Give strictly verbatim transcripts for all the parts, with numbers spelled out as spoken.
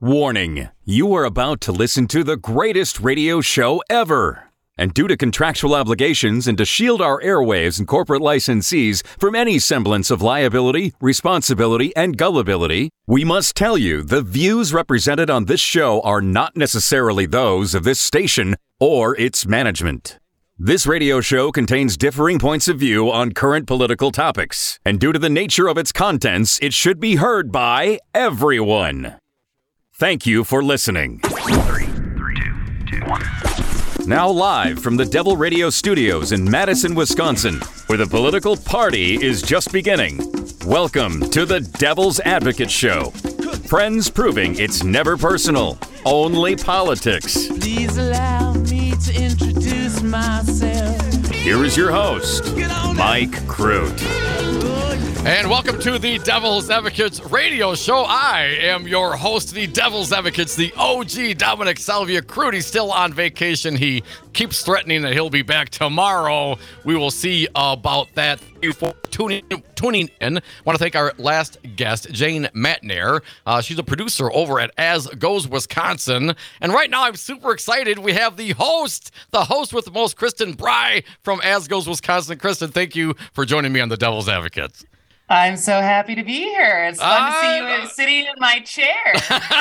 Warning, you are about to listen to the greatest radio show ever. And due to contractual obligations and to shield our airwaves and corporate licensees from any semblance of liability, responsibility, and gullibility, we must tell you the views represented on this show are not necessarily those of this station or its management. This radio show contains differing points of view on current political topics, and due to the nature of its contents, it should be heard by everyone. Thank you for listening. Three, three, two, two, one. Now live from the Devil Radio Studios in Madison, Wisconsin, where the political party is just beginning. Welcome to the Devil's Advocate Show. Friends proving it's never personal, only politics. Please allow me to introduce myself. Here is your host, Mike Crute. And welcome to the Devil's Advocates radio show. I am your host, the Devil's Advocates, the O G Dominic Salvia Crute. He's still on vacation. He keeps threatening that he'll be back tomorrow. We will see about that. Thank you for tuning, tuning in. I want to thank our last guest, Jane Matnair. Uh, she's a producer over at As Goes Wisconsin. And right now I'm super excited. We have the host, the host with the most, Kristen Bry from As Goes Wisconsin. Kristen, thank you for joining me on the Devil's Advocates. I'm so happy to be here. It's fun I to see know. you sitting in my chair.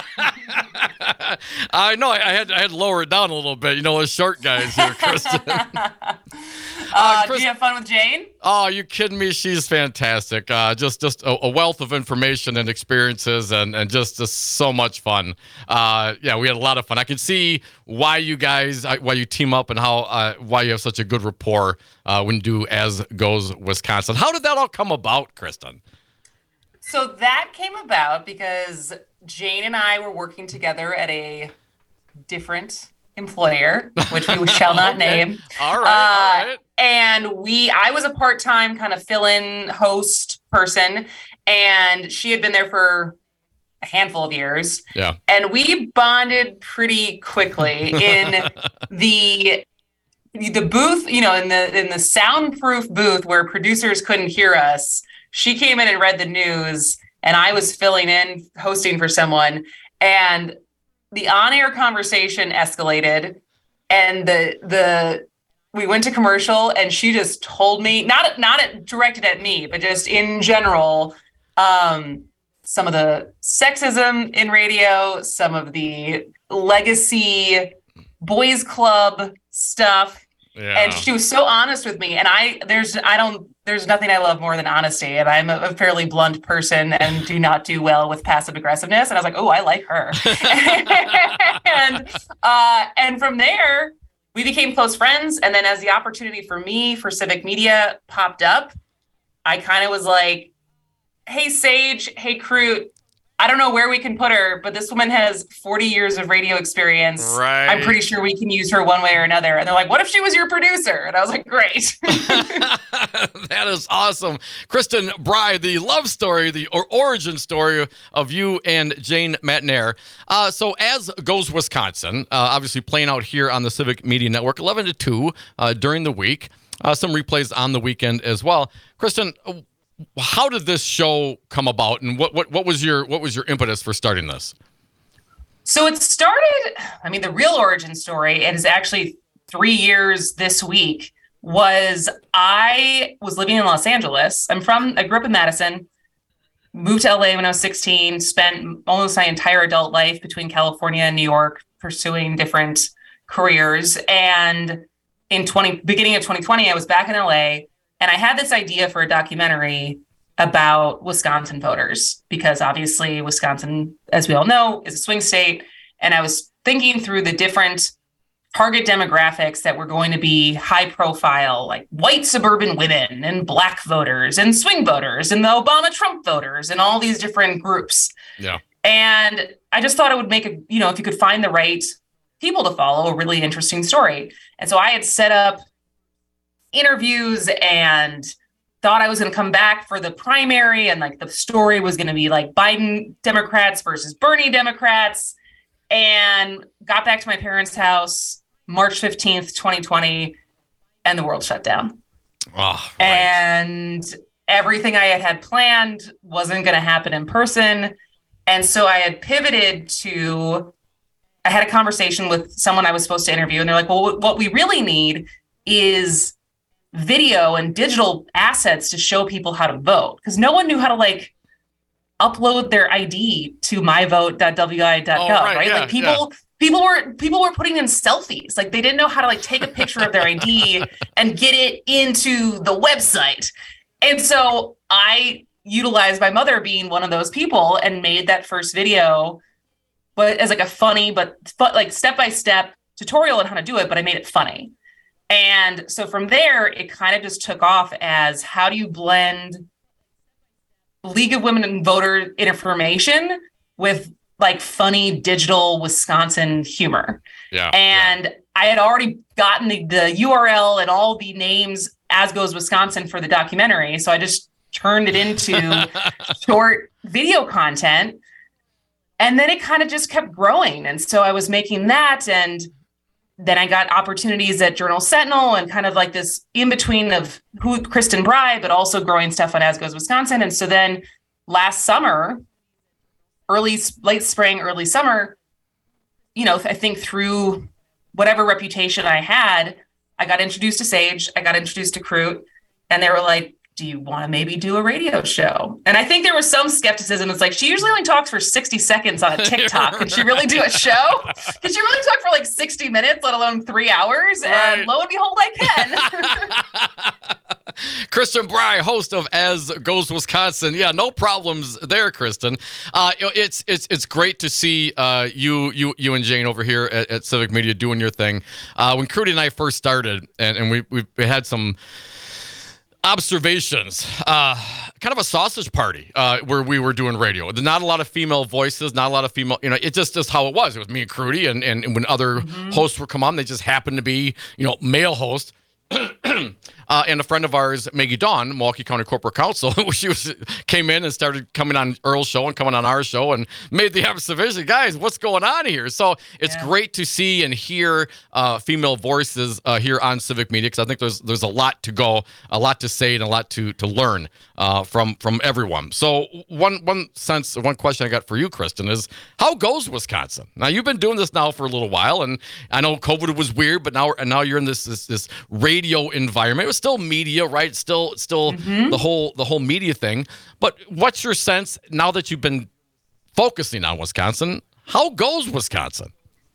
I know. I had I had to lower it down a little bit. You know, us short guys here, Kristen. uh, Uh, do Chris- you have fun with Jane? Oh, you kidding me? She's fantastic. Uh, just just a, a wealth of information and experiences, and, and just, just so much fun. Uh, yeah, we had a lot of fun. I could see why you guys, uh, why you team up, and how uh, why you have such a good rapport uh, when you do As Goes Wisconsin. How did that all come about, Kristen? So that came about because Jane and I were working together at a different employer, which we shall not Okay. name. All right, Uh, all right. And we, I was a part-time kind of fill-in host person, and she had been there for a handful of years. Yeah. And we bonded pretty quickly in the the booth, you know, in the in the soundproof booth where producers couldn't hear us. She came in and read the news, and I was filling in, hosting for someone, and the on-air conversation escalated, and the the we went to commercial, and she just told me, not not at, directed at me, but just in general, um, some of the sexism in radio, some of the legacy boys club stuff. Yeah. And she was so honest with me. And I, there's, I don't, there's nothing I love more than honesty. And I'm a, a fairly blunt person and do not do well with passive aggressiveness. And I was like, oh, I like her. and, uh, and from there, we became close friends. And then as the opportunity for me for civic media popped up, I kind of was like, hey, Sage, hey, Crute, I don't know where we can put her, but this woman has forty years of radio experience. Right. I'm pretty sure we can use her one way or another. And they're like, what if she was your producer? And I was like, great. That is awesome. Kristen Bry, the love story, the or origin story of you and Jane Matnair. Uh, so As Goes Wisconsin, uh, obviously playing out here on the Civic Media Network, eleven to two uh, during the week. Uh, some replays on the weekend as well. Kristen, how did this show come about, and what, what what was your what was your impetus for starting this? So it started, I mean, the real origin story, it is actually three years this week, was I was living in Los Angeles. I'm from, I grew up in Madison, moved to L A when I was sixteen, spent almost my entire adult life between California and New York pursuing different careers. And in twenty beginning of twenty twenty, I was back in L A, and I had this idea for a documentary about Wisconsin voters, because obviously Wisconsin, as we all know, is a swing state. And I was thinking through the different target demographics that were going to be high profile, like white suburban women and black voters and swing voters and the Obama Trump voters and all these different groups. Yeah. And I just thought it would make a, you know, if you could find the right people to follow, a really interesting story. And so I had set up interviews and thought I was going to come back for the primary, and like the story was going to be like Biden Democrats versus Bernie Democrats, and got back to my parents' house March fifteenth, twenty twenty, and the world shut down. Oh, right. And everything I had had planned wasn't going to happen in person. And so I had pivoted to, I had a conversation with someone I was supposed to interview, and they're like, well, what we really need is video and digital assets to show people how to vote. Because no one knew how to like upload their I D to my vote dot w i dot gov, oh, right? right? Yeah, like people, yeah. people were people were putting in selfies. Like they didn't know how to like take a picture of their I D and get it into the website. And so I utilized my mother being one of those people and made that first video, but as like a funny, but fu- like step-by-step tutorial on how to do it, but I made it funny. And so from there, it kind of just took off as how do you blend League of Women and Voter information with like funny digital Wisconsin humor. Yeah. And yeah. I had already gotten the, the U R L and all the names As Goes Wisconsin for the documentary. So I just turned it into short video content. And then it kind of just kept growing. And so I was making that. And then I got opportunities at Journal Sentinel and kind of like this in between of who Kristen Bry, but also growing stuff on As Goes Wisconsin. And so then last summer, early, late spring, early summer, you know, I think through whatever reputation I had, I got introduced to Sage, I got introduced to Crute, and they were like, do you want to maybe do a radio show? And I think there was some skepticism. It's like, she usually only talks for sixty seconds on a TikTok. Can she really do a show? Can she really talk for like sixty minutes, let alone three hours? Right. And lo and behold, I can. Kristen Bry, host of As Goes Wisconsin. Yeah, no problems there, Kristen. Uh, it's it's it's great to see uh, you you you and Jane over here at, at Civic Media doing your thing. Uh, when Crudy and I first started, and, and we we had some observations, uh, kind of a sausage party uh, where we were doing radio. Not a lot of female voices, not a lot of female, you know, it just just how it was. It was me and Crudy, and, and, and when other mm-hmm. hosts would come on, they just happened to be, you know, male hosts. Uh, and a friend of ours, Maggie Dawn, Milwaukee County Corporate Counsel, she was came in and started coming on Earl's show and coming on our show and made the observation, guys, what's going on here? So it's yeah. great to see and hear uh, female voices uh, here on Civic Media, because I think there's there's a lot to go, a lot to say, and a lot to to learn uh, from from everyone. So one one sense, one question I got for you, Kristen, is how goes Wisconsin? Now you've been doing this now for a little while, and I know COVID was weird, but now and now you're in this this, this radio environment. It was still media, right? Still, still mm-hmm. the whole the whole media thing. But what's your sense now that you've been focusing on Wisconsin? How goes Wisconsin?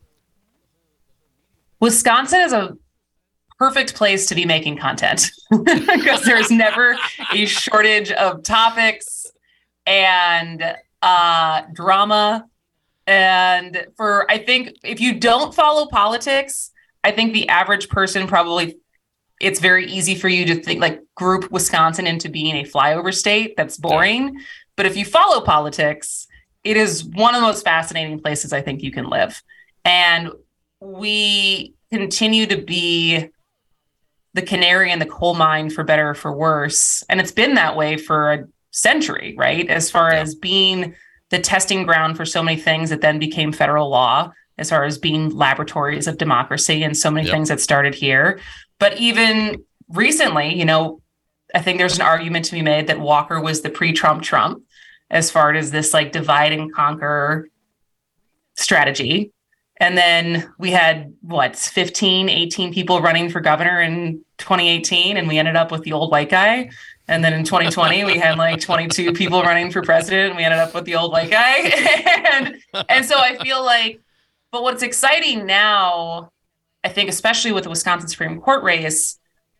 Wisconsin is a perfect place to be making content because there's never a shortage of topics and uh, drama. And for I think if you don't follow politics, I think the average person probably. It's very easy for you to think like group Wisconsin into being a flyover state that's boring. Yeah. But if you follow politics, it is one of the most fascinating places I think you can live. And we continue to be the canary in the coal mine, for better or for worse. And it's been that way for a century, right? As far yeah. as being the testing ground for so many things that then became federal law, as far as being laboratories of democracy and so many yep. things that started here. But even recently, you know, I think there's an argument to be made that Walker was the pre-Trump Trump as far as this like divide and conquer strategy. And then we had what, fifteen, eighteen people running for governor in twenty eighteen, and we ended up with the old white guy. And then in twenty twenty, we had like twenty-two people running for president, and we ended up with the old white guy. and and so I feel like, but what's exciting now, I think, especially with the Wisconsin Supreme Court race,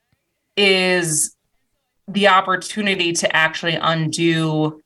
is the opportunity to actually undo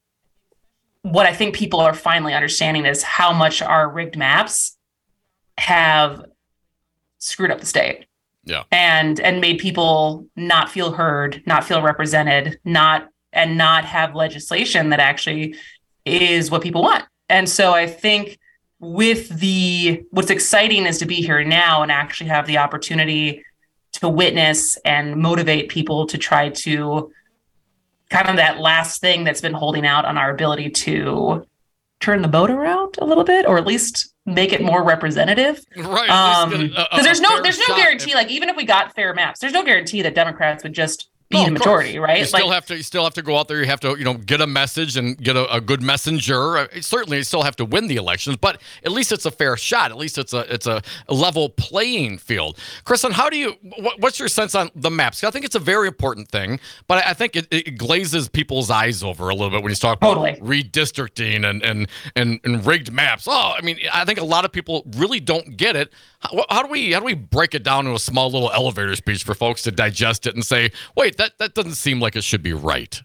what I think people are finally understanding is how much our rigged maps have screwed up the state. Yeah. And and made people not feel heard, not feel represented, not and not have legislation that actually is what people want. And so I think with the, what's exciting is to be here now and actually have the opportunity to witness and motivate people to try to kind of that last thing that's been holding out on our ability to turn the boat around a little bit, or at least make it more representative. Right. Um, because there's no, there's no guarantee, like even if we got fair maps, there's no guarantee that Democrats would just need No, a majority, right? You still have to. You still have to go out there. You have to, you know, get a message and get a, a good messenger. Uh, Certainly, you still have to win the elections, but at least it's a fair shot. At least it's a it's a level playing field. Kristen, how do you? What, what's your sense on the maps? I think it's a very important thing, but I think it, it glazes people's eyes over a little bit when you talk about Totally. redistricting and, and and and rigged maps. Oh, I mean, I think a lot of people really don't get it. How, how do we how do we break it down to a small little elevator speech for folks to digest it and say, wait, that, that doesn't seem like it should be right?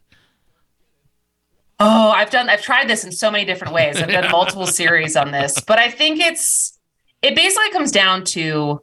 Oh, I've done, I've tried this in so many different ways. I've done multiple series on this, but I think it's, it basically comes down to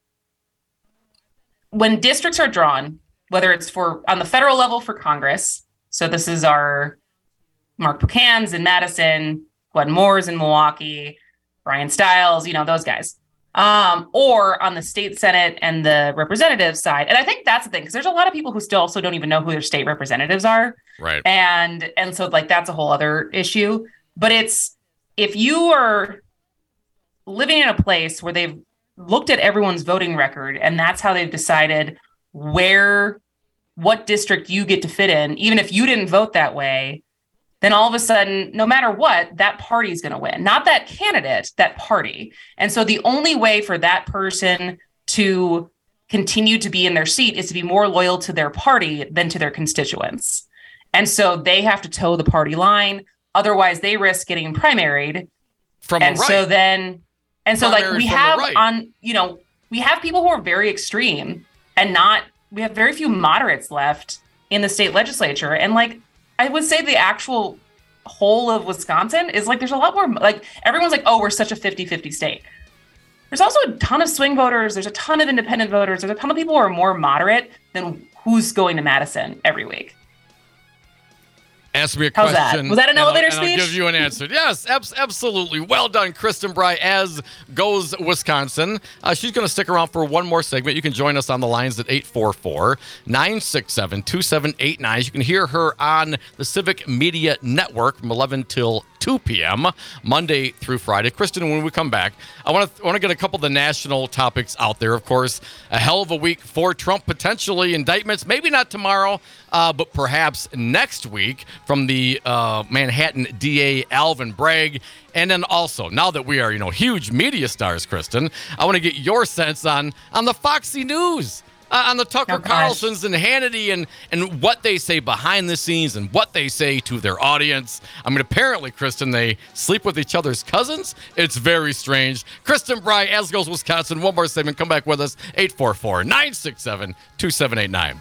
when districts are drawn, whether it's for on the federal level for Congress. So this is our Mark Buchanan's in Madison, Gwen Moore's in Milwaukee, Brian Stiles, you know, those guys. Um, or on the state Senate and the representative side. And I think that's the thing, because there's a lot of people who still also don't even know who their state representatives are. Right. And and so like that's a whole other issue. But it's if you are living in a place where they've looked at everyone's voting record and that's how they've decided where what district you get to fit in, even if you didn't vote that way, then all of a sudden, no matter what, that party is going to win. Not that candidate, that party. And so the only way for that person to continue to be in their seat is to be more loyal to their party than to their constituents. And so they have to toe the party line. Otherwise, they risk getting primaried. From and the right. so then, and so Primary like we from the have right. on, you know, we have people who are very extreme and not, we have very few moderates left in the state legislature. And like, I would say the actual whole of Wisconsin is like, there's a lot more, like everyone's like, oh, we're such a fifty-fifty state. There's also a ton of swing voters. There's a ton of independent voters. There's a ton of people who are more moderate than who's going to Madison every week. Ask me a How's question. that? Was that an and I'll- elevator and I'll speech? give you an answer. Yes, abs- absolutely. Well done, Kristen Bry, as goes Wisconsin. Uh, she's going to stick around for one more segment. You can join us on the lines at eight four four, nine six seven, two seven eight nine. You can hear her on the Civic Media Network from eleven till two p.m. Monday through Friday. Kristen, when we come back, I want to want to get a couple of the national topics out there. Of course, a hell of a week for Trump, potentially indictments, maybe not tomorrow, uh, but perhaps next week from the uh, Manhattan D A Alvin Bragg. And then also, now that we are, you know, huge media stars, Kristen, I want to get your sense on on the Foxy News. Uh, on the Tucker Oh, gosh. Carlsons and Hannity and, and what they say behind the scenes and what they say to their audience. I mean, apparently, Kristen, they sleep with each other's cousins. It's very strange. Kristen Bry, as goes Wisconsin. One more segment. Come back with us. eight four four, nine six seven, two seven eight nine.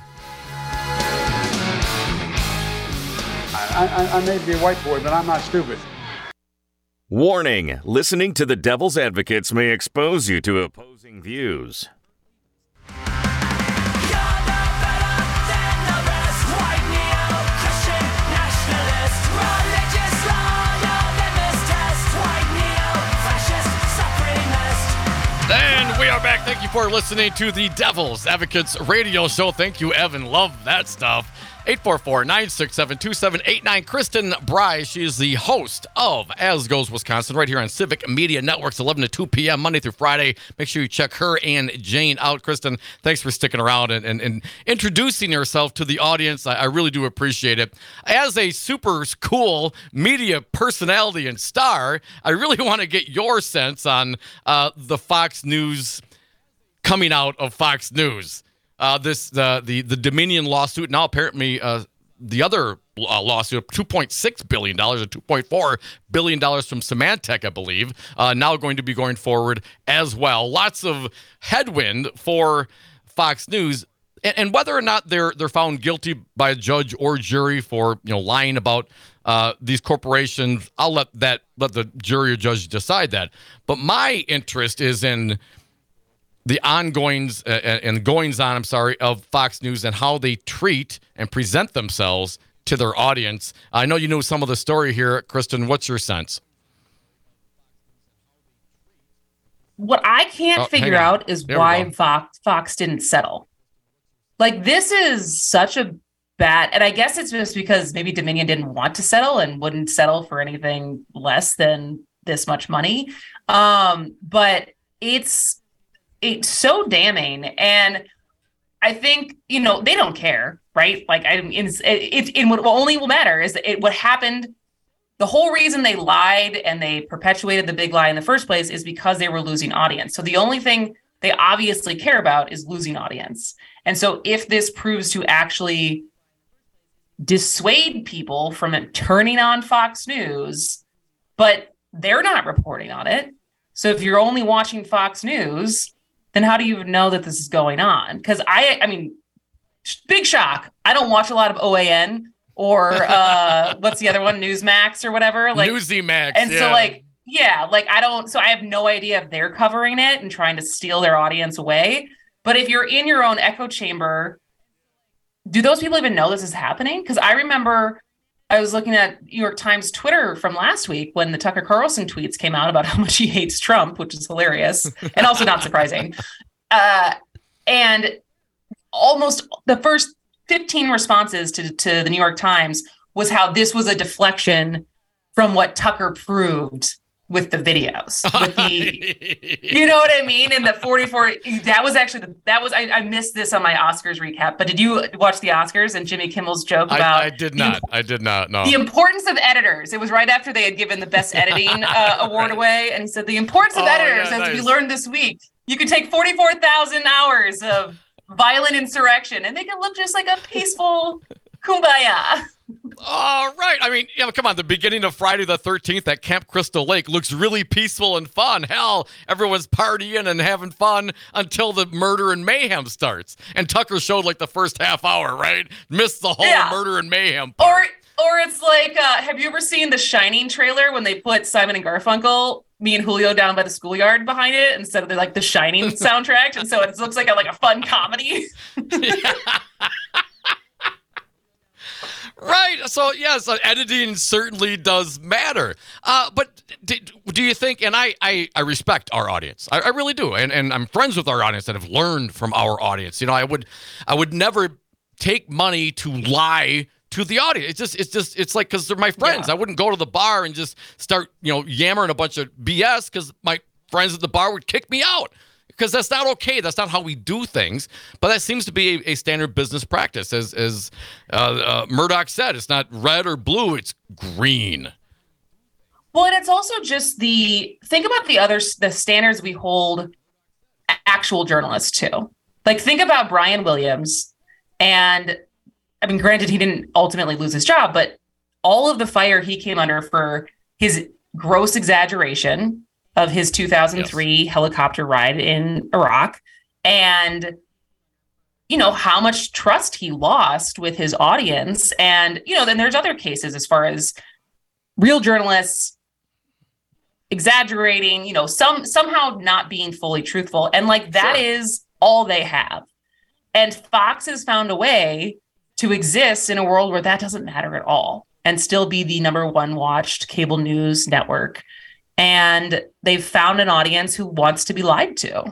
I, I, I may be a white boy, but I'm not stupid. Warning, listening to the Devil's Advocates may expose you to opposing views. And we are back. Thank you for listening to the Devil's Advocates radio show. Thank you, Evan. Love that stuff. eight four four, nine six seven, two seven eight nine. Kristen Bry, she is the host of As Goes Wisconsin right here on Civic Media Networks, eleven to two p.m. Monday through Friday. Make sure you check her and Jane out. Kristen, thanks for sticking around and, and, and introducing yourself to the audience. I, I really do appreciate it. As a super cool media personality and star, I really want to get your sense on uh, the Fox News coming out of Fox News. Uh, this the the the Dominion lawsuit, now apparently uh, the other uh, lawsuit, two point six billion dollars or two point four billion dollars from Symantec, I believe, uh, now going to be going forward as well. Lots of headwind for Fox News, and, and whether or not they're they're found guilty by a judge or jury for you know lying about uh, these corporations, I'll let that let the jury or judge decide that. But my interest is in the ongoings uh, and goings on, I'm sorry, of Fox News and how they treat and present themselves to their audience. I know you know some of the story here, Kristen. What's your sense? What I can't Oh, figure hang on. out is There we why go. Fox Fox didn't settle. Like this is such a bad, and I guess it's just because maybe Dominion didn't want to settle and wouldn't settle for anything less than this much money. Um, but it's it's so damning, and I think, you know, they don't care, right? Like, I mean, it's, it, it, what only will matter is that it, what happened. The whole reason they lied and they perpetuated the big lie in the first place is because they were losing audience. So the only thing they obviously care about is losing audience. And so if this proves to actually dissuade people from turning on Fox News, but they're not reporting on it. So if you're only watching Fox News, then how do you know that this is going on? Because I, I mean, big shock. I don't watch a lot of O A N or uh, what's the other one, Newsmax or whatever. Like Newsymax. And yeah. so like, yeah, like I don't, so I have no idea if they're covering it and trying to steal their audience away. But if you're in your own echo chamber, do those people even know this is happening? Because I remember I was looking at New York Times Twitter from last week when the Tucker Carlson tweets came out about how much he hates Trump, which is hilarious and also not surprising. Uh, and almost the first fifteen responses to, to the New York Times was how this was a deflection from what Tucker proved with the videos, with the, you know what I mean? And the forty-four, that was actually, the, that was, I, I missed this on my Oscars recap, but did you watch the Oscars and Jimmy Kimmel's joke about? I, I did not, the, I did not, no. The importance of editors. It was right after they had given the best editing uh, award away. And he said, the importance of oh, editors, yeah, as nice. we learned this week, you could take forty-four thousand hours of violent insurrection and make it look just like a peaceful kumbaya. All right. I mean, yeah, come on. The beginning of Friday the thirteenth at Camp Crystal Lake looks really peaceful and fun. Hell, everyone's partying and having fun until the murder and mayhem starts. And Tucker showed like the first half hour, right? Missed the whole yeah. murder and mayhem part. Or, or it's like, uh, have you ever seen the Shining trailer when they put Simon and Garfunkel, me and Julio down by the schoolyard behind it instead of the like the Shining soundtrack? And so it looks like a, like a fun comedy. Right. So, yes, uh, editing certainly does matter. Uh, but do, do you think, and I, I, I respect our audience. I, I really do. And, and I'm friends with our audience that have learned from our audience. You know, I would I would never take money to lie to the audience. It's just, it's just, it's like, because they're my friends. Yeah. I wouldn't go to the bar and just start, you know, yammering a bunch of B S because my friends at the bar would kick me out. Because that's not okay. That's not how we do things. But that seems to be a, a standard business practice. As as uh, uh, Murdoch said, it's not red or blue, it's green. Well, and it's also just the, think about the other, the standards we hold actual journalists to. Like, think about Brian Williams. And, I mean, granted, he didn't ultimately lose his job, but all of the fire he came under for his gross exaggeration of his two thousand three yes. helicopter ride in Iraq, and, you know, how much trust he lost with his audience. And, you know, then there's other cases as far as real journalists exaggerating, you know, some somehow not being fully truthful. And like, that sure. is all they have. And Fox has found a way to exist in a world where that doesn't matter at all and still be the number one watched cable news network. And they've found an audience who wants to be lied to.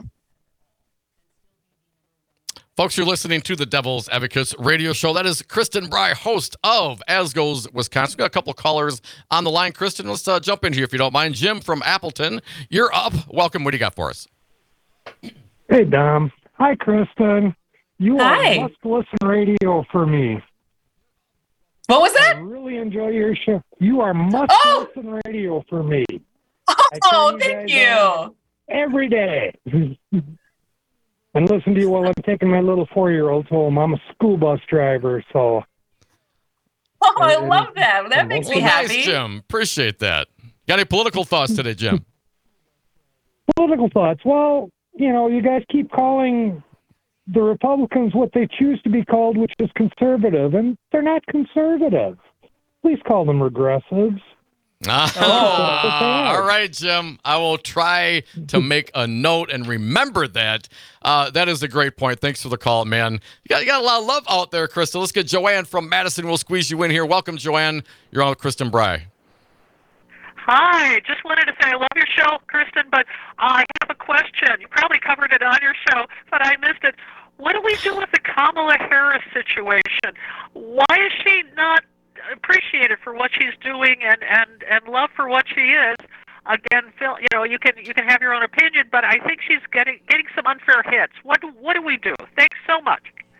Folks, you're listening to the Devil's Advocates radio show. That is Kristen Bry, host of As Goes Wisconsin. Got a couple callers on the line. Kristen, let's uh, jump in here if you don't mind. Jim from Appleton, you're up. Welcome. What do you got for us? Hey, Dom. Hi, Kristen. You Hi. are must-listen radio for me. What was that? I really enjoy your show. You are must-listen oh! radio for me. Oh, thank you. Every day. And listen to you while I'm taking my little four-year-old home. I'm a school bus driver, so. Oh, I love that. That makes well, me happy. Nice, Jim. Appreciate that. Got any political thoughts today, Jim? Political thoughts. Well, you know, you guys keep calling the Republicans what they choose to be called, which is conservative, and they're not conservative. Please call them regressives. Ah, all right, Jim. I will try to make a note and remember that. Uh, that is a great point. Thanks for the call, man. You got, you got a lot of love out there, Kristen. Let's get Joanne from Madison. We'll squeeze you in here. Welcome, Joanne. You're on with Kristen Bry. Hi. Just wanted to say I love your show, Kristen, but I have a question. You probably covered it on your show, but I missed it. What do we do with the Kamala Harris situation? Why is she not appreciated for what she's doing and, and, and love for what she is? Again, Phil, you know, you can you can have your own opinion, but I think she's getting getting some unfair hits. What do, what do we do? Thanks so much.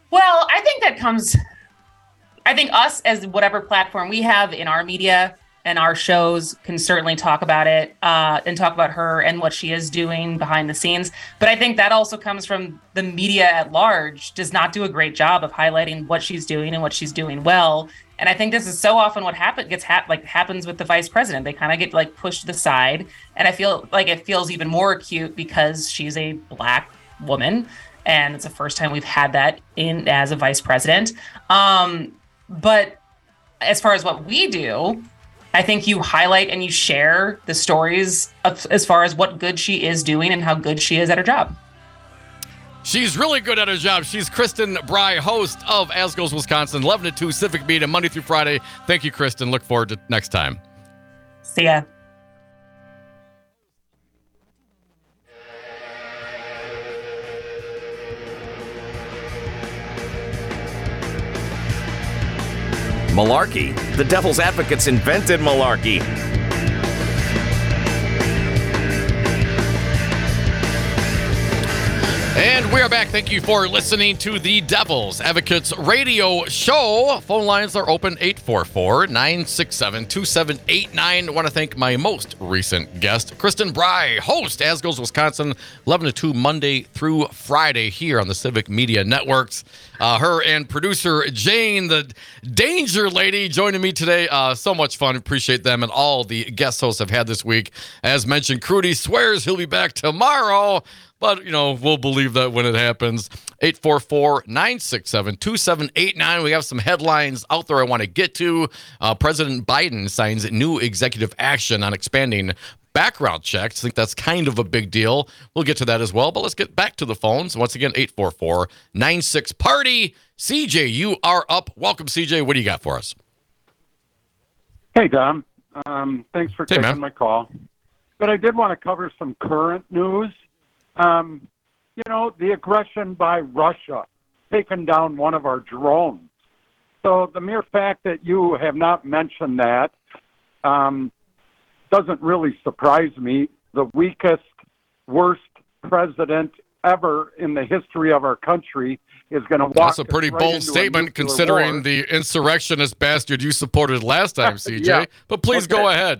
Well, I think that comes, I think us as whatever platform we have in our media and our shows can certainly talk about it uh, and talk about her and what she is doing behind the scenes. But I think that also comes from the media at large does not do a great job of highlighting what she's doing and what she's doing well. And I think this is so often what happen, gets hap- like happens with the vice president. They kind of get like pushed to the side. And I feel like it feels even more acute because she's a Black woman. And it's the first time we've had that in as a vice president. Um, but as far as what we do, I think you highlight and you share the stories of, as far as what good she is doing and how good she is at her job. She's really good at her job. She's Kristen Bry, host of As Goes Wisconsin, eleven to two Civic Media, Monday through Friday. Thank you, Kristen. Look forward to next time. See ya. Malarkey. The Devil's Advocates invented malarkey. And we are back. Thank you for listening to the Devil's Advocates radio show. Phone lines are open eight four four, nine six seven, two seven eight nine. I want to thank my most recent guest, Kristen Bry, host, As Goes Wisconsin, eleven to two Monday through Friday here on the Civic Media Networks. Uh, her and producer Jane, the Danger Lady, joining me today. Uh, so much fun. Appreciate them and all the guest hosts I've had this week. As mentioned, Crudy swears he'll be back tomorrow. But, you know, we'll believe that when it happens. eight four four, nine six seven, two seven eight nine. We have some headlines out there I want to get to. Uh, President Biden signs new executive action on expanding background checks. I think that's kind of a big deal. We'll get to that as well. But let's get back to the phones. Once again, eight four four, nine six, party. C J, you are up. Welcome, C J. What do you got for us? Hey, Dom. Um, thanks for Hey, taking man. my call. But I did want to cover some current news. Um, you know, the aggression by Russia, taking down one of our drones. So the mere fact that you have not mentioned that um, doesn't really surprise me. The weakest, worst president ever in the history of our country is going to walk. That's a pretty us right bold into a statement nuclear considering war. the insurrectionist bastard you supported last time, C J. Yeah. But please Okay. go ahead.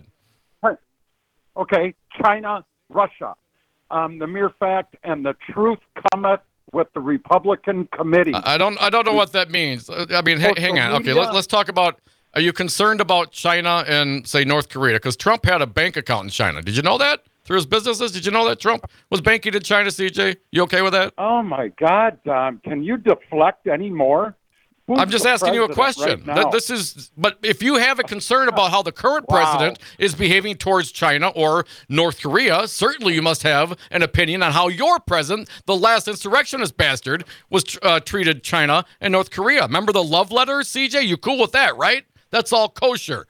Okay, China, Russia. Um, the mere fact and the truth cometh with the Republican committee. I I don't I don't know what that means. Uh, I mean, ha- Social hang on. Okay, media- let's let's talk about, are you concerned about China and, say, North Korea? Because Trump had a bank account in China. Did you know that? Through his businesses? Did you know that Trump was banking in China, C J? You okay with that? Oh, my God, Dom. Can you deflect any more? Who's I'm just the asking you a president question. right Th- now? this is, but if you have a concern about how the current Wow. president is behaving towards China or North Korea, certainly you must have an opinion on how your president, the last insurrectionist bastard, was uh, treated China and North Korea. Remember the love letters, C J? You cool with that, right? That's all kosher.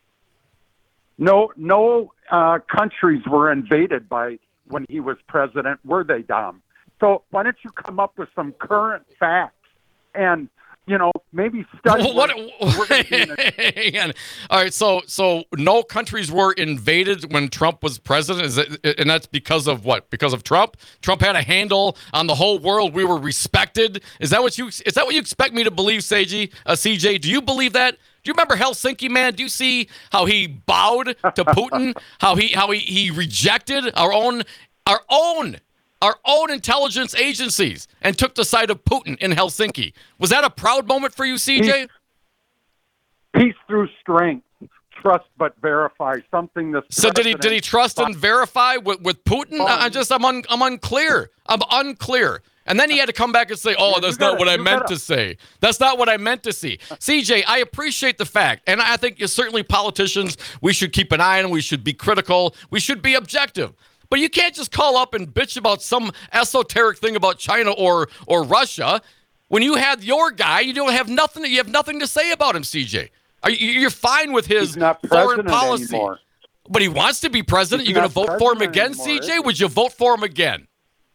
No, no uh, countries were invaded by when he was president, were they, Dom? So why don't you come up with some current facts and, you know, maybe study. Well, what? we're gonna be in a- Hang on. All right, so so no countries were invaded when Trump was president, is it, and that's because of what? Because of Trump? Trump had a handle on the whole world. We were respected. Is that what you? Is that what you expect me to believe, Seiji, uh, C J? Do you believe that? Do you remember Helsinki, man? Do you see how he bowed to Putin? how he how he, he rejected our own our own. Our own intelligence agencies and took the side of Putin in Helsinki. Was that a proud moment for you, C J? Peace, peace through strength, trust but verify. Something that. So did he did he trust and verify with, with Putin? I, I just I'm un, I'm unclear. I'm unclear. And then he had to come back and say, "Oh, that's gotta- not what I you meant gotta- to say. That's not what I meant to see." C J, I appreciate the fact, and I think certainly politicians, we should keep an eye on. We should be critical. We should be objective. But you can't just call up and bitch about some esoteric thing about China or or Russia when you had your guy. You don't have nothing. You have nothing to say about him, C J. Are you, you're fine with his He's not foreign president policy, anymore. but he wants to be president. He's You're going to not vote for him president again, anymore, C J? is he? Would you vote for him again?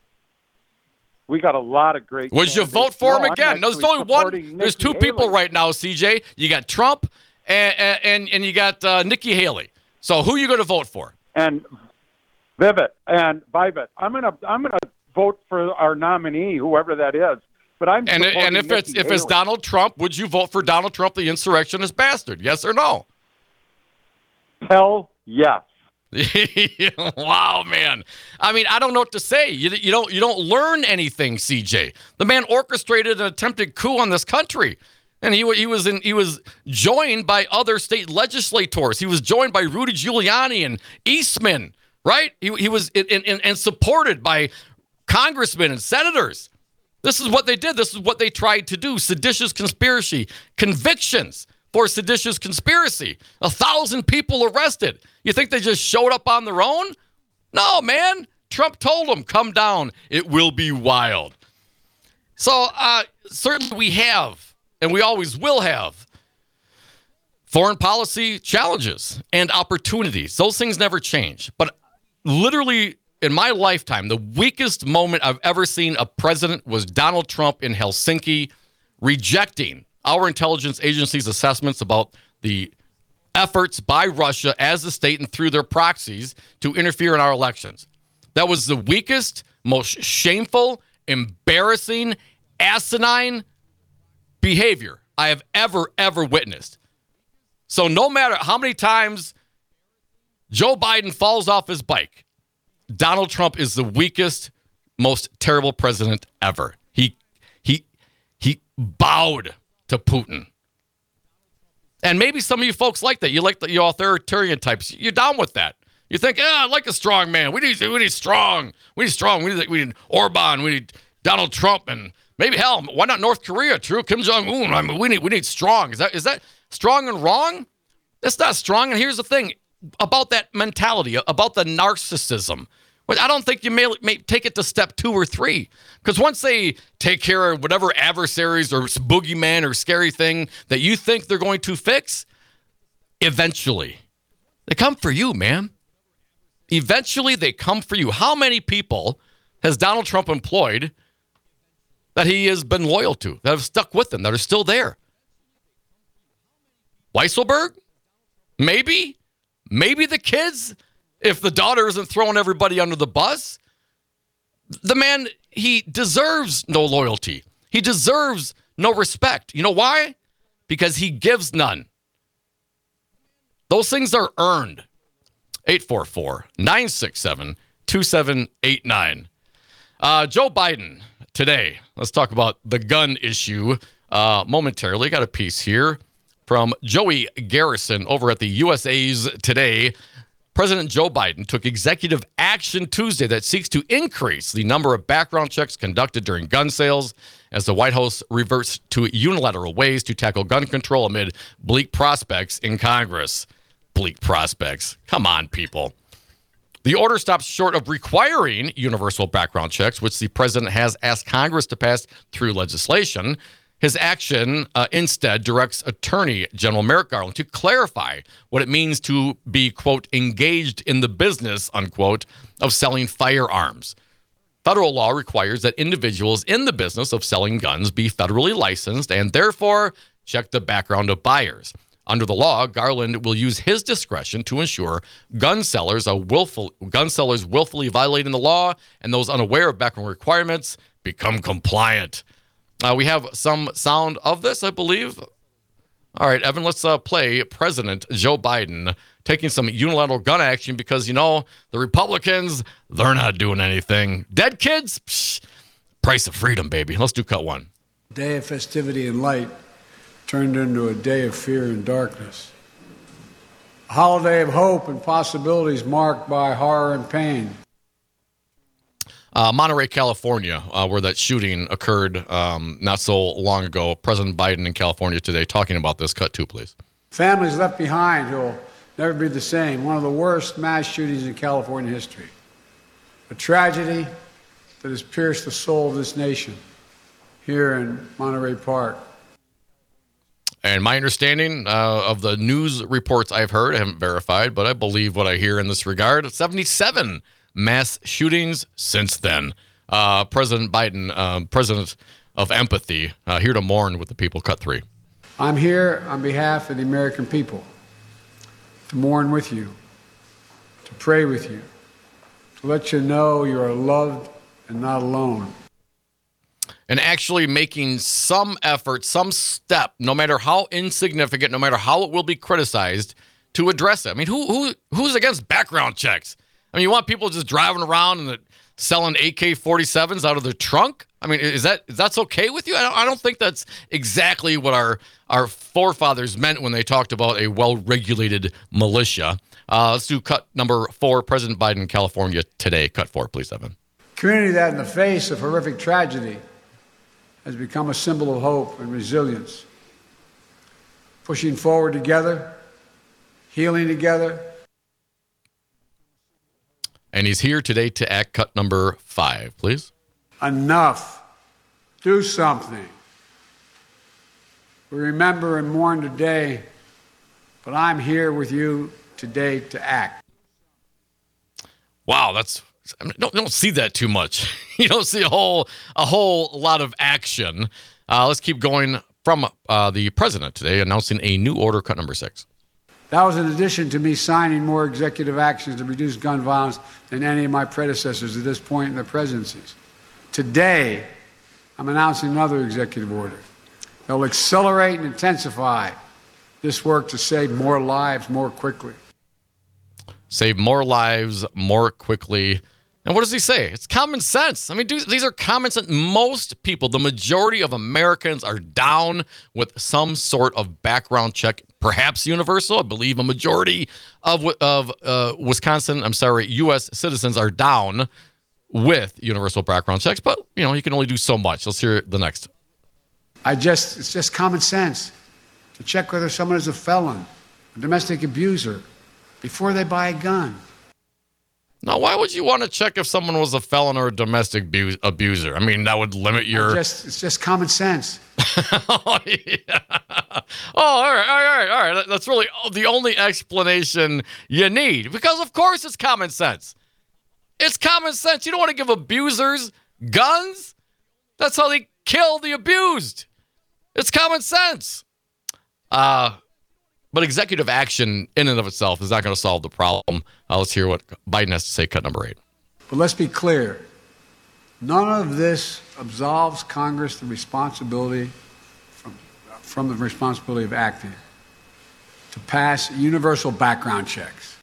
We got a lot of great. Would you candidates. vote for No, him I'm again? No, there's actually only one. supporting There's two Nikki people Haley. right now, C J. You got Trump and and and you got uh, Nikki Haley. So who are you going to vote for? And Vivek and Vivek. I'm gonna I'm gonna vote for our nominee, whoever that is, But I'm and supporting and if Nikki it's if Haley. it's Donald Trump, would you vote for Donald Trump, the insurrectionist bastard? Yes or no? Hell yes. Wow, man. I mean, I don't know what to say. You, you don't you don't learn anything, C J. The man orchestrated an attempted coup on this country, and he he was in he was joined by other state legislators. He was joined by Rudy Giuliani and Eastman, right? He he was in, in, and supported by congressmen and senators. This is what they did. This is what they tried to do. Seditious conspiracy, convictions for seditious conspiracy. A thousand people arrested. You think they just showed up on their own? No, man. Trump told them, come down. It will be wild. So uh, certainly we have, and we always will have, foreign policy challenges and opportunities. Those things never change. But literally in my lifetime, the weakest moment I've ever seen a president was Donald Trump in Helsinki rejecting our intelligence agency's assessments about the efforts by Russia as a state and through their proxies to interfere in our elections. That was the weakest, most shameful, embarrassing, asinine behavior I have ever, ever witnessed. So no matter how many times Joe Biden falls off his bike, Donald Trump is the weakest, most terrible president ever. He he he bowed to Putin. And maybe some of you folks like that. You like the you authoritarian types. You're down with that. You think, yeah, I like a strong man. We need we need strong. We need strong. We need we need Orban. We need Donald Trump, and maybe hell, why not North Korea? True, Kim Jong Un. I mean, we need we need strong. Is that is that strong and wrong? That's not strong. And here's the thing about that mentality, about the narcissism. But I don't think you may, may take it to step two or three. Because once they take care of whatever adversaries or boogeyman or scary thing that you think they're going to fix, eventually they come for you, man. Eventually they come for you. How many people has Donald Trump employed that he has been loyal to, that have stuck with him, that are still there? Weisselberg? Maybe. Maybe the kids. If the daughter isn't throwing everybody under the bus, the man, he deserves no loyalty. He deserves no respect. You know why? Because he gives none. Those things are earned. eight four four, nine six seven, two seven eight nine. Uh, Joe Biden today. Let's talk about the gun issue uh, momentarily. Got a piece here from Joey Garrison over at the U S A's Today. President Joe Biden took executive action Tuesday that seeks to increase the number of background checks conducted during gun sales as the White House reverts to unilateral ways to tackle gun control amid bleak prospects in Congress. Bleak prospects. Come on, people. The order stops short of requiring universal background checks, which the president has asked Congress to pass through legislation. His action uh, instead directs Attorney General Merrick Garland to clarify what it means to be, quote, engaged in the business, unquote, of selling firearms. Federal law requires that individuals in the business of selling guns be federally licensed and therefore check the background of buyers. Under the law, Garland will use his discretion to ensure gun sellers are willful, gun sellers willfully violating the law and those unaware of background requirements become compliant. Uh, we have some sound of this, I believe. All right, Evan, let's uh, play President Joe Biden taking some unilateral gun action because, you know, the Republicans, they're not doing anything. Dead kids? Psh, price of freedom, baby. Let's do cut one. A day of festivity and light turned into a day of fear and darkness. A holiday of hope and possibilities marked by horror and pain. Uh, Monterey, California, uh, where that shooting occurred um, not so long ago. President Biden in California today talking about this. Cut two, please. Families left behind who will never be the same. One of the worst mass shootings in California history. A tragedy that has pierced the soul of this nation here in Monterey Park. And my understanding uh, of the news reports I've heard, I haven't verified, but I believe what I hear in this regard, seventy-seven mass shootings since then. Uh, President Biden, uh, president of empathy, uh, here to mourn with the people. Cut three. I'm here on behalf of the American people to mourn with you, to pray with you, to let you know you are loved and not alone. and actually making some effort, some step, no matter how insignificant, no matter how it will be criticized, to address it. I mean, who who who's against background checks? I mean, you want people just driving around and selling A K forty-sevens out of their trunk? I mean, is that is that's okay with you? I don't, I don't think that's exactly what our our forefathers meant when they talked about a well-regulated militia. Uh, let's do cut number four, President Biden, California today. Cut four, please, Evan. Community that in the face of horrific tragedy has become a symbol of hope and resilience. Pushing forward together, healing together. And he's here today to act. Cut number five, please. Enough. Do something. We remember and mourn today, but I'm here with you today to act. Wow, that's I mean, don't don't see that too much. You don't see a whole a whole lot of action. Uh, let's keep going from uh, the president today announcing a new order. Cut number six. That was in addition to me signing more executive actions to reduce gun violence than any of my predecessors at this point in their presidencies. Today, I'm announcing another executive order that will accelerate and intensify this work to save more lives more quickly. Save more lives more quickly. And what does he say? It's common sense. I mean, dude, these are common sense. Most people, the majority of Americans, are down with some sort of background check, perhaps universal. I believe a majority of of uh, Wisconsin, I'm sorry, U S citizens are down with universal background checks. But, you know, you can only do so much. Let's hear the next. I just, it's just common sense to check whether someone is a felon, a domestic abuser, before they buy a gun. Now, why would you want to check if someone was a felon or a domestic abu- abuser? I mean, that would limit your... Just, it's just common sense. oh, yeah. oh, all right, all right, all right. That's really the only explanation you need. Because, of course, it's common sense. It's common sense. You don't want to give abusers guns. That's how they kill the abused. It's common sense. Uh... But executive action in and of itself is not going to solve the problem. Uh, let's hear what Biden has to say, cut number eight. But let's be clear. None of this absolves Congress the responsibility from, from the responsibility of acting to pass universal background checks.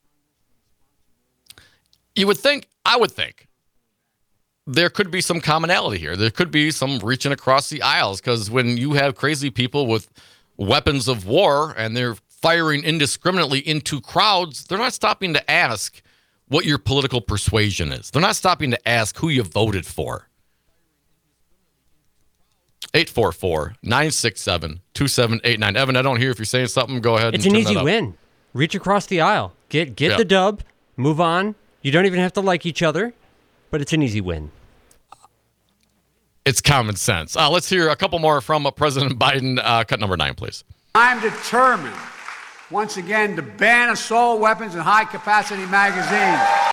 You would think, I would think, there could be some commonality here. There could be some reaching across the aisles, because when you have crazy people with weapons of war and they're firing indiscriminately into crowds, they're not stopping to ask what your political persuasion is. They're not stopping to ask who you voted for. eight four four, nine six seven, two seven eight nine. Evan, I don't hear if you're saying something. Go ahead. It's and an turn easy that up. win. Reach across the aisle. Get get Yeah. the dub. Move on. You don't even have to like each other, but it's an easy win. It's common sense. Uh, let's hear a couple more from uh, President Biden. Uh, cut number nine, please. I'm determined, once again, to ban assault weapons and high-capacity magazines.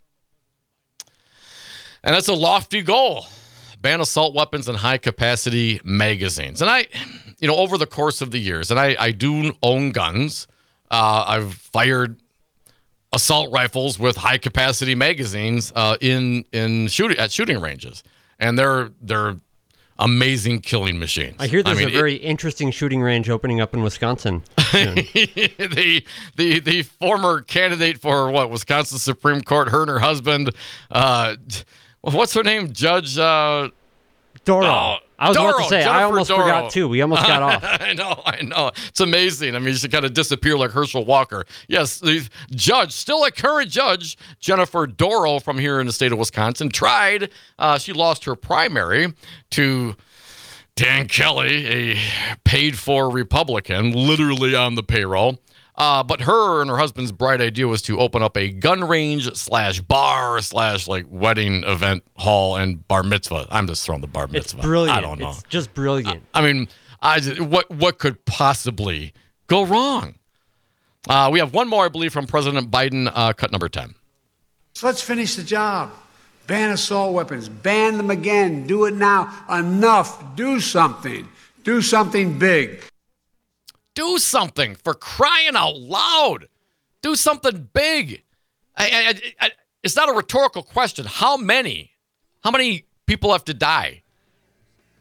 And that's a lofty goal. Ban assault weapons and high-capacity magazines. And I, you know, over the course of the years, and I, I do own guns. Uh, I've fired assault rifles with high-capacity magazines uh, in in shooting at shooting ranges, and they're they're amazing killing machines. I hear there's I mean, a very it, interesting shooting range opening up in Wisconsin soon. the the the former candidate for what Wisconsin Supreme Court, her and her husband, uh, what's her name, Judge uh, Doro. Oh, I was Doro, about to say, Jennifer I almost Doro. forgot too. We almost got off. I know, I know. It's amazing. I mean, she kind of disappeared like Herschel Walker. Yes, the judge, still a current judge, Jennifer Doro from here in the state of Wisconsin, tried. Uh, she lost her primary to Dan Kelly, a paid-for Republican, literally on the payroll. Uh, but her and her husband's bright idea was to open up a gun range slash bar slash like wedding event hall and bar mitzvah. I'm just throwing the bar mitzvah. It's brilliant. I don't know. It's just brilliant. I, I mean, I just, what what could possibly go wrong? Uh, we have one more, I believe, from President Biden. Uh, cut number ten. So let's finish the job. Ban assault weapons. Ban them again. Do it now. Enough. Do something. Do something big. Do something, for crying out loud. Do something big. I, I, I, it's not a rhetorical question. How many? How many people have to die?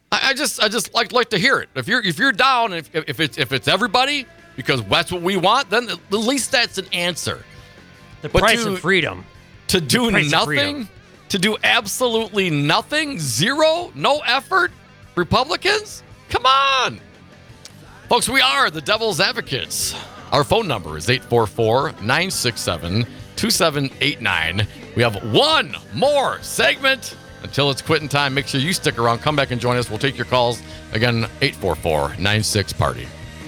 I, I just I just like like to hear it. If you're if you're down, if if it's if it's everybody because that's what we want, then at least that's an answer. The But price to- of freedom. To do price of nothing, freedom. to do absolutely nothing, zero, no effort, Republicans? Come on. Folks, we are the Devil's Advocates. Our phone number is eight four four, nine six seven, two seven eight nine. We have one more segment until it's quitting time. Make sure you stick around. Come back and join us. We'll take your calls. Again, eight four four, nine six party.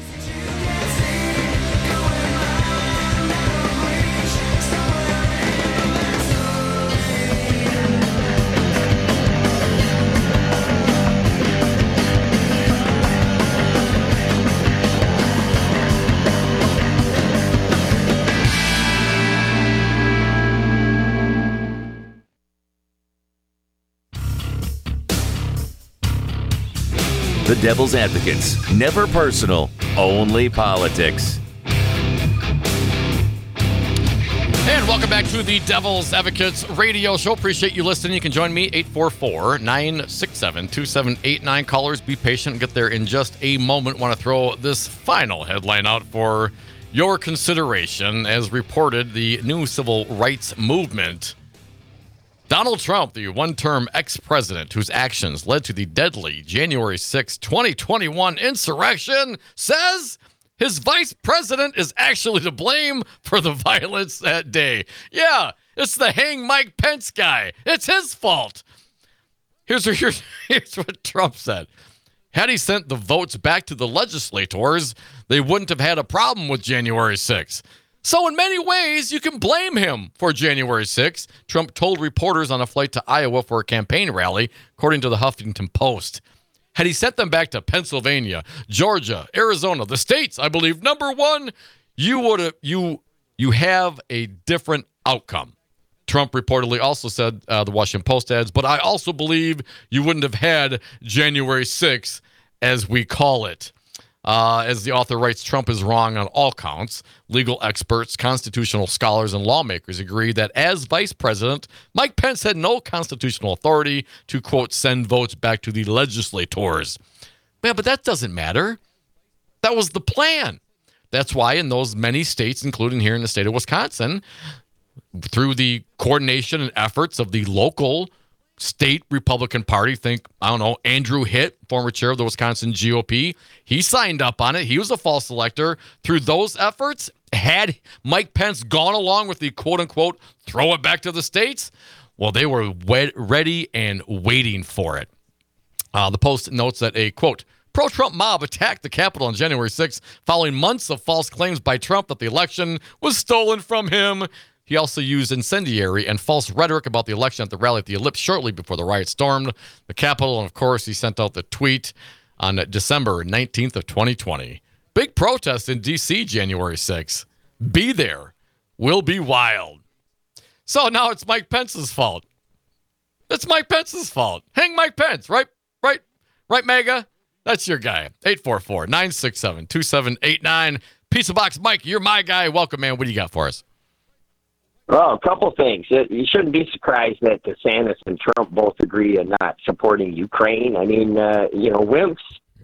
The Devil's Advocates. Never personal, only politics. And welcome back to the Devil's Advocates radio show. Appreciate you listening. You can join me, eight four four, nine six seven, two seven eight nine. Callers, be patient. Get there in just a moment. Want to throw this final headline out for your consideration. As reported, the new civil rights movement. Donald Trump, the one-term ex-president whose actions led to the deadly January sixth, twenty twenty-one insurrection, says his vice president is actually to blame for the violence that day. Yeah, it's the hang Mike Pence guy. It's his fault. Here's, here's, here's what Trump said. Had he sent the votes back to the legislators, they wouldn't have had a problem with January sixth. So in many ways, you can blame him for January sixth, Trump told reporters on a flight to Iowa for a campaign rally, according to the Huffington Post. Had he sent them back to Pennsylvania, Georgia, Arizona, the states, I believe, number one, you would have you you have a different outcome. Trump reportedly also said, uh, the Washington Post adds, but I also believe you wouldn't have had January sixth, as we call it. Uh, as the author writes, Trump is wrong on all counts. Legal experts, constitutional scholars, and lawmakers agree that as vice president, Mike Pence had no constitutional authority to, quote, send votes back to the legislators. Yeah, but that doesn't matter. That was the plan. That's why in those many states, including here in the state of Wisconsin, through the coordination and efforts of the local state Republican Party, think, I don't know, Andrew Hitt, former chair of the Wisconsin G O P, he signed up on it. He was a false elector. Through those efforts, had Mike Pence gone along with the quote-unquote throw it back to the states, well, they were wed- ready and waiting for it. Uh, the Post notes that a, quote, pro-Trump mob attacked the Capitol on January sixth following months of false claims by Trump that the election was stolen from him. He also used incendiary and false rhetoric about the election at the rally at the Ellipse shortly before the riot stormed the Capitol. And, of course, he sent out the tweet on December nineteenth of twenty twenty. Big protest in D C January sixth. Be there. Will be wild. So now it's Mike Pence's fault. It's Mike Pence's fault. Hang Mike Pence, right? Right? Right, Mega? That's your guy. eight four four, nine six seven, two seven eight nine. Pizza Box Mike, you're my guy. Welcome, man. What do you got for us? Well, a couple things. You shouldn't be surprised that DeSantis and Trump both agree on not supporting Ukraine. I mean, uh, you know, wimps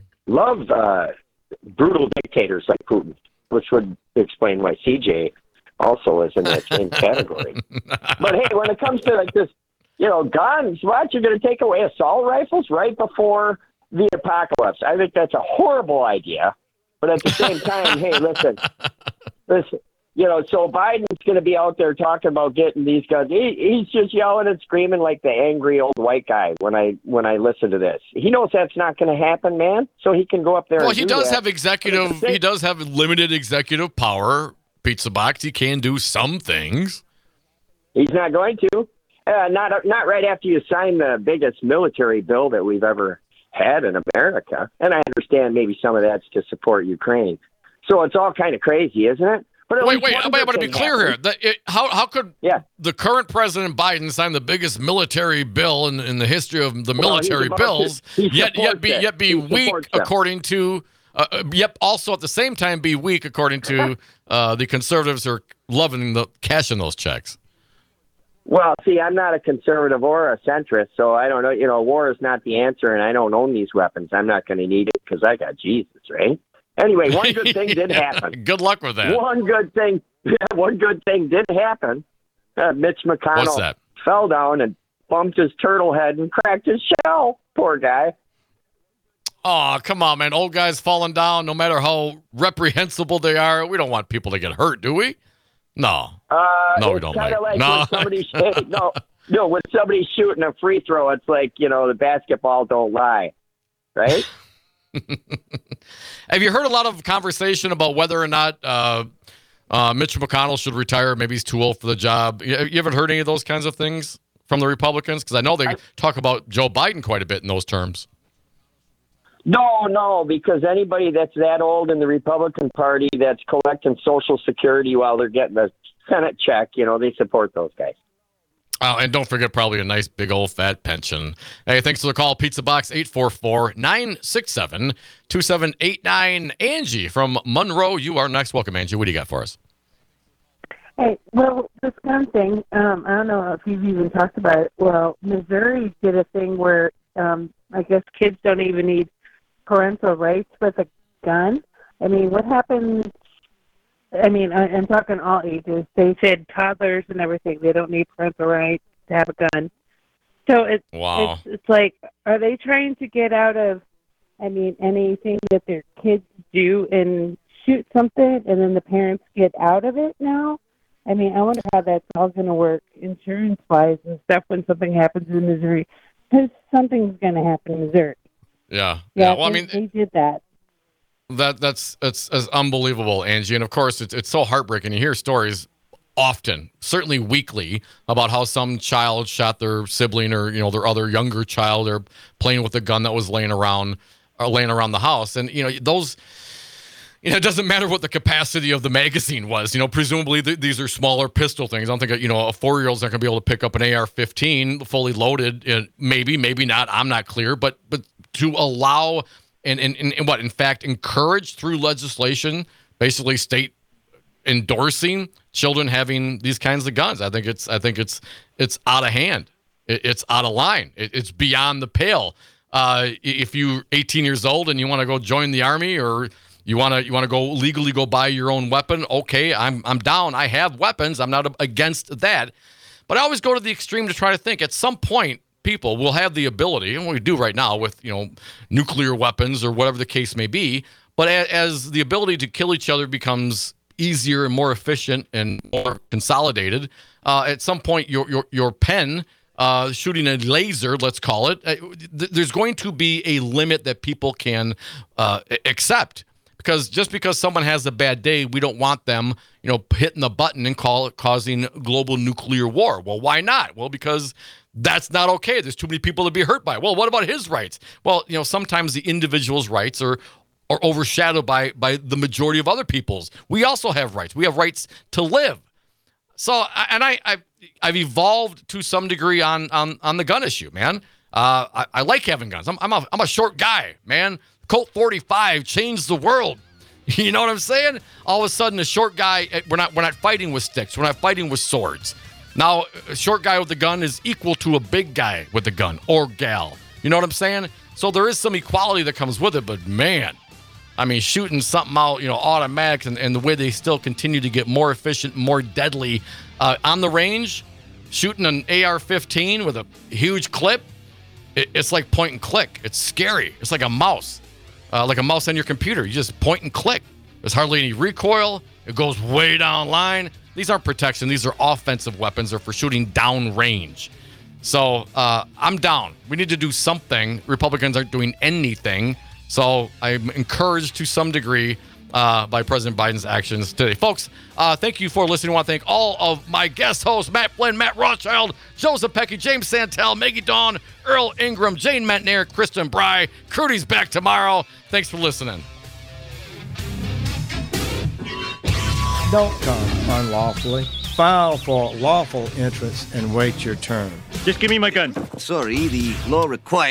love uh, brutal dictators like Putin, which would explain why C J also is in that same category. But hey, when it comes to like this, you know, guns, what, you're going to take away assault rifles right before the apocalypse? I think that's a horrible idea. But at the same time, hey, listen, listen. You know, so Biden's going to be out there talking about getting these guns. He, he's just yelling and screaming like the angry old white guy when I when I listen to this. He knows that's not going to happen, man. So he can go up there. Well, and he do does that. have executive. He does have limited executive power. Pizza Box. He can do some things. He's not going to. Uh, not not right after you sign the biggest military bill that we've ever had in America. And I understand maybe some of that's to support Ukraine. So it's all kind of crazy, isn't it? But wait, wait, wait, but to be clear here, the, it, how how could yeah. the current President Biden sign the biggest military bill in, in the history of the Well, military he's bills, to, he yet yet be it. yet be he weak according to, uh, yet also at the same time be weak according to uh, the conservatives who are loving the cashing those checks? Well, see, I'm not a conservative or a centrist, so I don't know. You know, war is not the answer, and I don't own these weapons. I'm not going to need it because I got Jesus, right? Anyway, one good thing did Yeah, happen. Good luck with that. One good thing, one good thing did happen. Uh, Mitch What's McConnell that? fell down and bumped his turtle head and cracked his shell. Poor guy. Oh, come on, man. Old guys falling down, no matter how reprehensible they are. We don't want people to get hurt, do we? No. Uh, No, we it's don't, kind of Mike. like No. when somebody's hey, no, no, when somebody's shooting a free throw, it's like, you know, the basketball don't lie, right? Have you heard a lot of conversation about whether or not uh, uh, Mitch McConnell should retire? Maybe he's too old for the job. You, you haven't heard any of those kinds of things from the Republicans? Because I know they talk about Joe Biden quite a bit in those terms. No, no, because anybody that's that old in the Republican Party that's collecting Social Security while they're getting a Senate check, you know, they support those guys. Oh, and don't forget probably a nice big old fat pension. Hey, thanks for the call. Pizza Box eight four four, nine six seven, two seven eight nine. Angie from Monroe, you are next. Welcome, Angie. What do you got for us? Hey, well, this gun thing, um, I don't know if you've even talked about it. Well, Missouri did a thing where um, I guess kids don't even need parental rights with a gun. I mean, what happens? I mean, I, I'm talking all ages. They said toddlers and everything. They don't need parental rights to have a gun. So it's Wow. it's, it's like, are they trying to get out of? I mean, anything that their kids do and shoot something, and then the parents get out of it now? I mean, I wonder how that's all going to work insurance-wise and stuff when something happens in Missouri. Because something's going to happen in Missouri. Yeah. Yeah, Well, I they, mean, they did that. That that's it's, it's unbelievable, Angie. And of course, it's it's so heartbreaking. You hear stories often, certainly weekly, about how some child shot their sibling or you know their other younger child or playing with a gun that was laying around or laying around the house. And you know those. You know, it doesn't matter what the capacity of the magazine was. You know, presumably th- these are smaller pistol things. I don't think, you know, a four-year-old's not going to be able to pick up an A R fifteen fully loaded. Uh, maybe, maybe not. I'm not clear. But but to allow and, and, and what, in fact, encourage through legislation, basically state endorsing children having these kinds of guns. I think it's I think it's it's out of hand. It, it's out of line. It, it's beyond the pale. Uh, if you're eighteen years old and you want to go join the Army or You want to you want to go legally go buy your own weapon? Okay, I'm I'm down. I have weapons. I'm not against that. But I always go to the extreme to try to think at some point people will have the ability, and we do right now with, you know, nuclear weapons or whatever the case may be, but as, as the ability to kill each other becomes easier and more efficient and more consolidated, uh, at some point your your your pen Uh, shooting a laser, let's call it, uh, th- there's going to be a limit that people can uh, accept. Because just because someone has a bad day, we don't want them, you know, hitting the button and call it causing global nuclear war. Well, why not? Well, because that's not okay. There's too many people to be hurt by. Well, what about his rights? Well, you know, sometimes the individual's rights are are overshadowed by by the majority of other people's. We also have rights. We have rights to live. So, and I, I I've evolved to some degree on on on the gun issue, man. Uh, I, I like having guns. I'm I'm a I'm a short guy, man. Colt forty-five changed the world. You know what I'm saying? All of a sudden, a short guy, we're not we're not fighting with sticks. We're not fighting with swords. Now, a short guy with a gun is equal to a big guy with a gun or gal. You know what I'm saying? So there is some equality that comes with it, but man, I mean, shooting something out, you know, automatics and, and the way they still continue to get more efficient, more deadly uh, on the range, shooting an A R fifteen with a huge clip, it, it's like point and click. It's scary. It's like a mouse. Uh, like a mouse on your computer. You just point and click. There's hardly any recoil. It goes way down line. These aren't protection. These are offensive weapons. They're for shooting down range. So uh, I'm down. We need to do something. Republicans aren't doing anything. So I'm encouraged to some degree uh, by President Biden's actions today. Folks, uh, thank you for listening. I want to thank all of my guest hosts, Matt Flynn, Matt Rothschild, Joseph Pecky, James Santel, Maggie Dawn, Earl Ingram, Jane Metnair, Kristen Bry. Crudy's back tomorrow. Thanks for listening. Don't come unlawfully. File for lawful entrance and wait your turn. Just give me my gun. Sorry, the law requires